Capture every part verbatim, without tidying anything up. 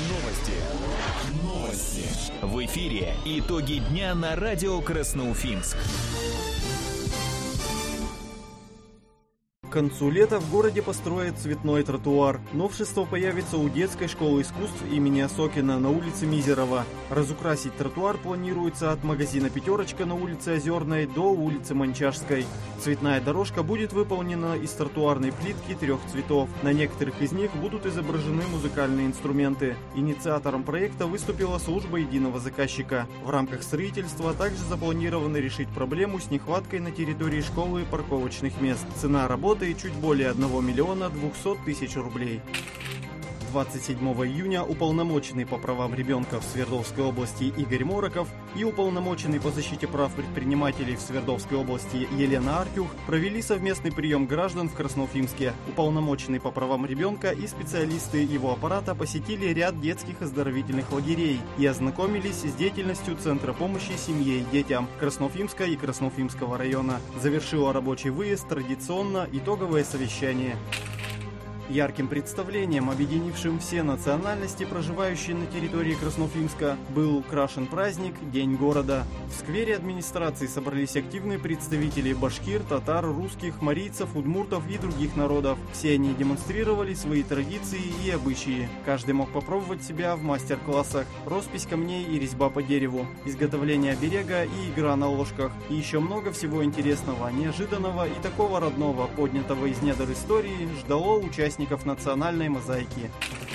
Новости. Новости. В эфире итоги дня на радио Красноуфимск. К концу лета в городе построят цветной тротуар. Новшество появится у детской школы искусств имени Осокина на улице Мизерова. Разукрасить тротуар планируется от магазина «Пятерочка» на улице Озерной до улицы Манчарской. Цветная дорожка будет выполнена из тротуарной плитки трех цветов. На некоторых из них будут изображены музыкальные инструменты. Инициатором проекта выступила служба единого заказчика. В рамках строительства также запланировано решить проблему с нехваткой на территории школы парковочных мест. Цена работы чуть более одного миллиона двухсот тысяч рублей. двадцать седьмого июня уполномоченный по правам ребенка в Свердловской области Игорь Мороков и уполномоченный по защите прав предпринимателей в Свердловской области Елена Артюх провели совместный прием граждан в Красноуфимске. Уполномоченный по правам ребенка и специалисты его аппарата посетили ряд детских оздоровительных лагерей и ознакомились с деятельностью Центра помощи семье и детям Красноуфимска и Красноуфимского района. Завершило рабочий выезд традиционно итоговое совещание. Ярким представлением, объединившим все национальности, проживающие на территории Красноуфимска, был украшен праздник «День города». В сквере администрации собрались активные представители башкир, татар, русских, марийцев, удмуртов и других народов. Все они демонстрировали свои традиции и обычаи. Каждый мог попробовать себя в мастер-классах: роспись камней и резьба по дереву, изготовление оберега и игра на ложках. И еще много всего интересного, неожиданного и такого родного, поднятого из недр истории, ждало участников национальной мозаики.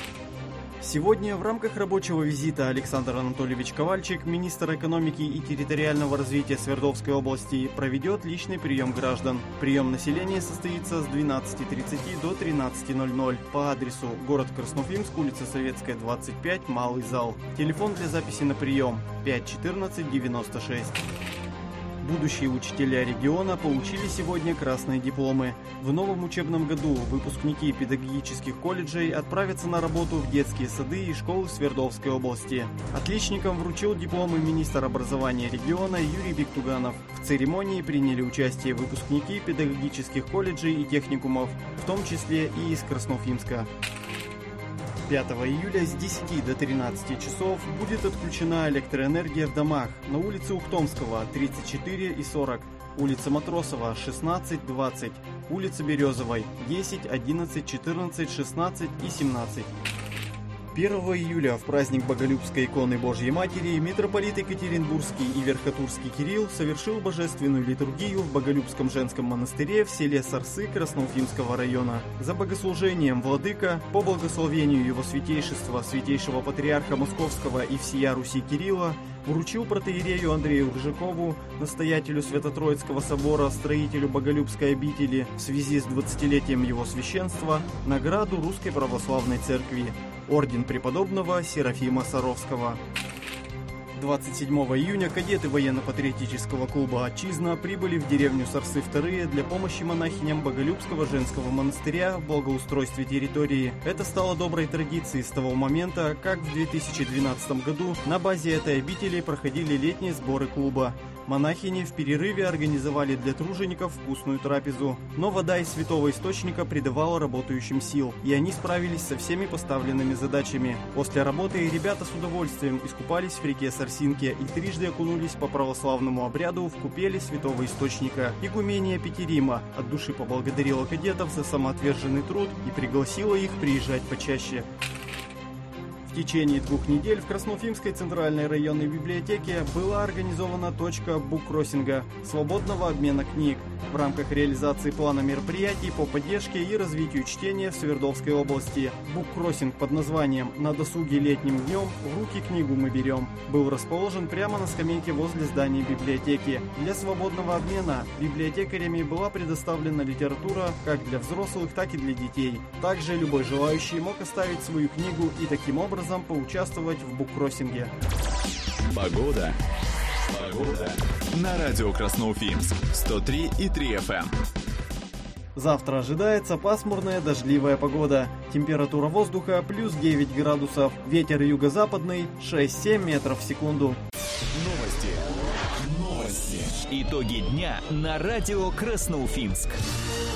Сегодня в рамках рабочего визита Александр Анатольевич Ковальчик, министр экономики и территориального развития Свердловской области, проведет личный прием граждан. Прием населения состоится с двенадцати тридцати до тринадцати ноль-ноль по адресу город Красноуфимск, улица Советская, двадцать пять, Малый зал. Телефон для записи на прием пять четырнадцать девяносто шесть. Будущие учителя региона получили сегодня красные дипломы. В новом учебном году выпускники педагогических колледжей отправятся на работу в детские сады и школы Свердловской области. Отличникам вручил дипломы министр образования региона Юрий Биктуганов. В церемонии приняли участие выпускники педагогических колледжей и техникумов, в том числе и из Красноуфимска. пятого июля с десяти до тринадцати часов будет отключена электроэнергия в домах на улице Ухтомского тридцать четыре и сорок, улица Матросова шестнадцать двадцать, улица Березовой десять, одиннадцать, четырнадцать, шестнадцать и семнадцать. первого июля в праздник Боголюбской иконы Божьей Матери митрополит Екатеринбургский и Верхотурский Кирилл совершил божественную литургию в Боголюбском женском монастыре в селе Сарсы Красноуфимского района. За богослужением владыка, по благословению его святейшества, святейшего патриарха Московского и всея Руси Кирилла, вручил протоиерею Андрею Ржакову, настоятелю Свято-Троицкого собора, строителю Боголюбской обители, в связи с двадцатилетием его священства, награду Русской Православной Церкви – орден преподобного Серафима Саровского. двадцать седьмого июня кадеты военно-патриотического клуба «Отчизна» прибыли в деревню Сарсы вторые для помощи монахиням Боголюбского женского монастыря в благоустройстве территории. Это стало доброй традицией с того момента, как в две тысячи двенадцатом году на базе этой обители проходили летние сборы клуба. Монахини в перерыве организовали для тружеников вкусную трапезу, но вода из святого источника придавала работающим сил, и они справились со всеми поставленными задачами. После работы ребята с удовольствием искупались в реке Сарсинке и трижды окунулись по православному обряду в купели святого источника. Игумения Петерима от души поблагодарила кадетов за самоотверженный труд и пригласила их приезжать почаще. В течение двух недель в Красноуфимской центральной районной библиотеке была организована точка буккроссинга – свободного обмена книг в рамках реализации плана мероприятий по поддержке и развитию чтения в Свердловской области. Буккроссинг под названием «На досуге летним днем в руки книгу мы берем» был расположен прямо на скамейке возле здания библиотеки. Для свободного обмена библиотекарями была предоставлена литература как для взрослых, так и для детей. Также любой желающий мог оставить свою книгу и таким образом поучаствовать в буккроссинге. Погода. Погода. На радио Красноуфимск сто три и три эф эм. Завтра ожидается пасмурная дождливая погода. Температура воздуха плюс девять градусов. Ветер юго-западный шесть-семь метров в секунду. Новости. Новости. Итоги дня на радио Красноуфимск.